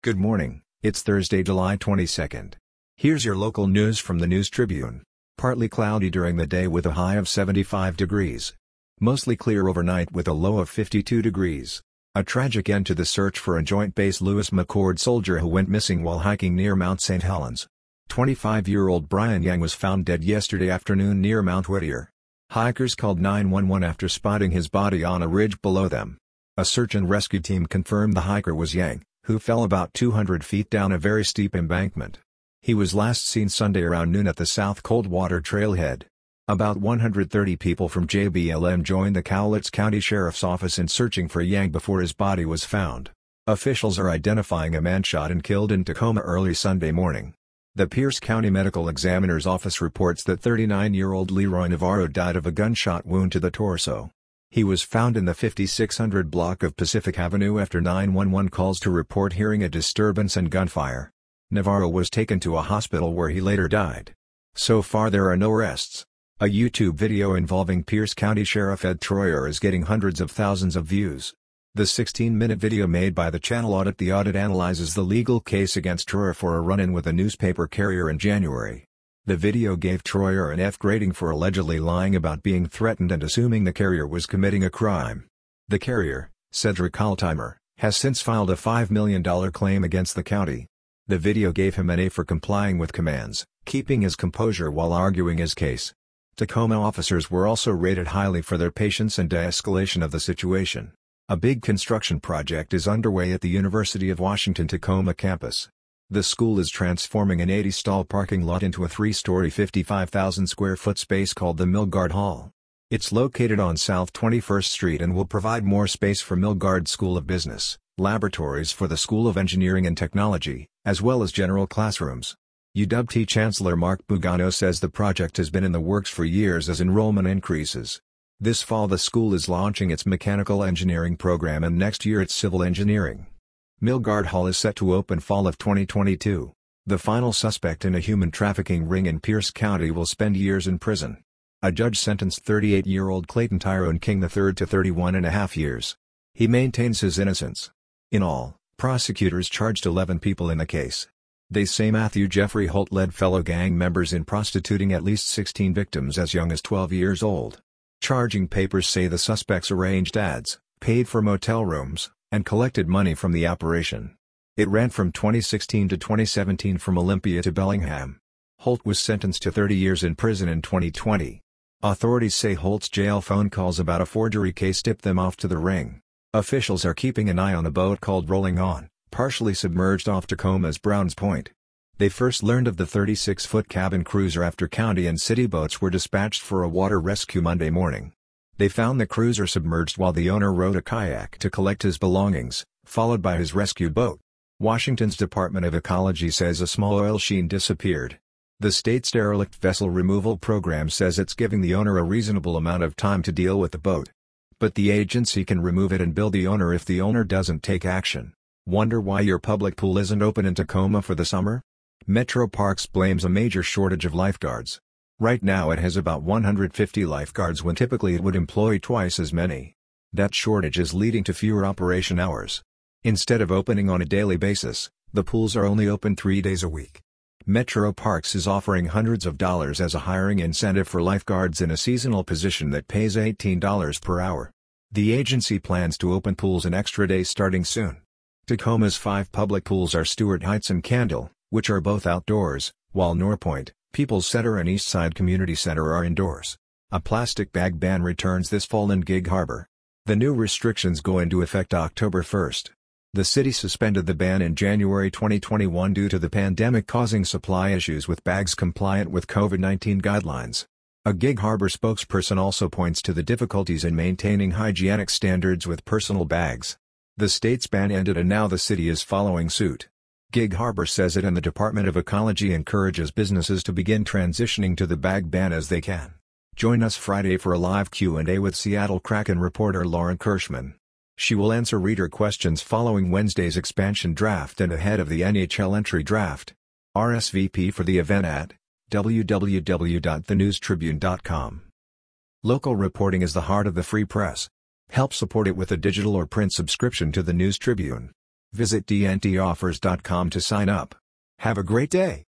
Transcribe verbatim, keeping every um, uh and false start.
Good morning, it's Thursday, July twenty-second. Here's your local news from the News Tribune. Partly cloudy during the day with a high of seventy-five degrees. Mostly clear overnight with a low of fifty-two degrees. A tragic end to the search for a Joint Base Lewis McChord soldier who went missing while hiking near Mount Saint Helens. twenty-five-year-old Brian Yang was found dead yesterday afternoon near Mount Whittier. Hikers called nine one one after spotting his body on a ridge below them. A search and rescue team confirmed the hiker was Yang, who fell about two hundred feet down a very steep embankment. He was last seen Sunday around noon at the South Coldwater Trailhead. About one hundred thirty people from J B L M joined the Cowlitz County Sheriff's Office in searching for Yang before his body was found. Officials are identifying a man shot and killed in Tacoma early Sunday morning. The Pierce County Medical Examiner's Office reports that thirty-nine-year-old Leroy Navarro died of a gunshot wound to the torso. He was found in the fifty-six hundred block of Pacific Avenue after nine one one calls to report hearing a disturbance and gunfire. Navarro was taken to a hospital where he later died. So far there are no arrests. A YouTube video involving Pierce County Sheriff Ed Troyer is getting hundreds of thousands of views. The sixteen-minute video made by the channel Audit the Audit analyzes the legal case against Troyer for a run-in with a newspaper carrier in January. The video gave Troyer an F grading for allegedly lying about being threatened and assuming the carrier was committing a crime. The carrier, Cedric Altimer, has since filed a five million dollars claim against the county. The video gave him an A for complying with commands, keeping his composure while arguing his case. Tacoma officers were also rated highly for their patience and de-escalation of the situation. A big construction project is underway at the University of Washington Tacoma campus. The school is transforming an eighty-stall parking lot into a three-story fifty-five thousand square foot space called the Milgard Hall. It's located on South twenty-first Street and will provide more space for Milgard School of Business, laboratories for the School of Engineering and Technology, as well as general classrooms. U W T Chancellor Mark Bugano says the project has been in the works for years as enrollment increases. This fall the school is launching its mechanical engineering program and next year its civil engineering. Milgard Hall is set to open fall of twenty twenty-two. The final suspect in a human trafficking ring in Pierce County will spend years in prison. A judge sentenced thirty-eight-year-old Clayton Tyrone King the third to thirty-one and a half years. He maintains his innocence. In all, prosecutors charged eleven people in the case. They say Matthew Jeffrey Holt led fellow gang members in prostituting at least sixteen victims as young as twelve years old. Charging papers say the suspects arranged ads, paid for motel rooms, and collected money from the operation. It ran from twenty sixteen to twenty seventeen from Olympia to Bellingham. Holt was sentenced to thirty years in prison in twenty twenty. Authorities say Holt's jail phone calls about a forgery case tipped them off to the ring. Officials are keeping an eye on a boat called Rolling On, partially submerged off Tacoma's Browns Point. They first learned of the thirty-six-foot cabin cruiser after county and city boats were dispatched for a water rescue Monday morning. They found the cruiser submerged while the owner rowed a kayak to collect his belongings, followed by his rescued boat. Washington's Department of Ecology says a small oil sheen disappeared. The state's derelict vessel removal program says it's giving the owner a reasonable amount of time to deal with the boat. But the agency can remove it and bill the owner if the owner doesn't take action. Wonder why your public pool isn't open in Tacoma for the summer? Metro Parks blames a major shortage of lifeguards. Right now it has about one hundred fifty lifeguards when typically it would employ twice as many. That shortage is leading to fewer operation hours. Instead of opening on a daily basis, the pools are only open three days a week. Metro Parks is offering hundreds of dollars as a hiring incentive for lifeguards in a seasonal position that pays eighteen dollars per hour. The agency plans to open pools an extra day starting soon. Tacoma's five public pools are Stewart Heights and Candle, which are both outdoors, while Norpoint, People's Center and Eastside Community Center are indoors. A plastic bag ban returns this fall in Gig Harbor. The new restrictions go into effect October first. The city suspended the ban in January twenty twenty-one due to the pandemic causing supply issues with bags compliant with COVID nineteen guidelines. A Gig Harbor spokesperson also points to the difficulties in maintaining hygienic standards with personal bags. The state's ban ended and now the city is following suit. Gig Harbor says it and the Department of Ecology encourages businesses to begin transitioning to the bag ban as they can. Join us Friday for a live Q and A with Seattle Kraken reporter Lauren Kirschman. She will answer reader questions following Wednesday's expansion draft and ahead of the N H L entry draft. R S V P for the event at w w w dot the news tribune dot com. Local reporting is the heart of the free press. Help support it with a digital or print subscription to the News Tribune. Visit D N T offers dot com to sign up. Have a great day!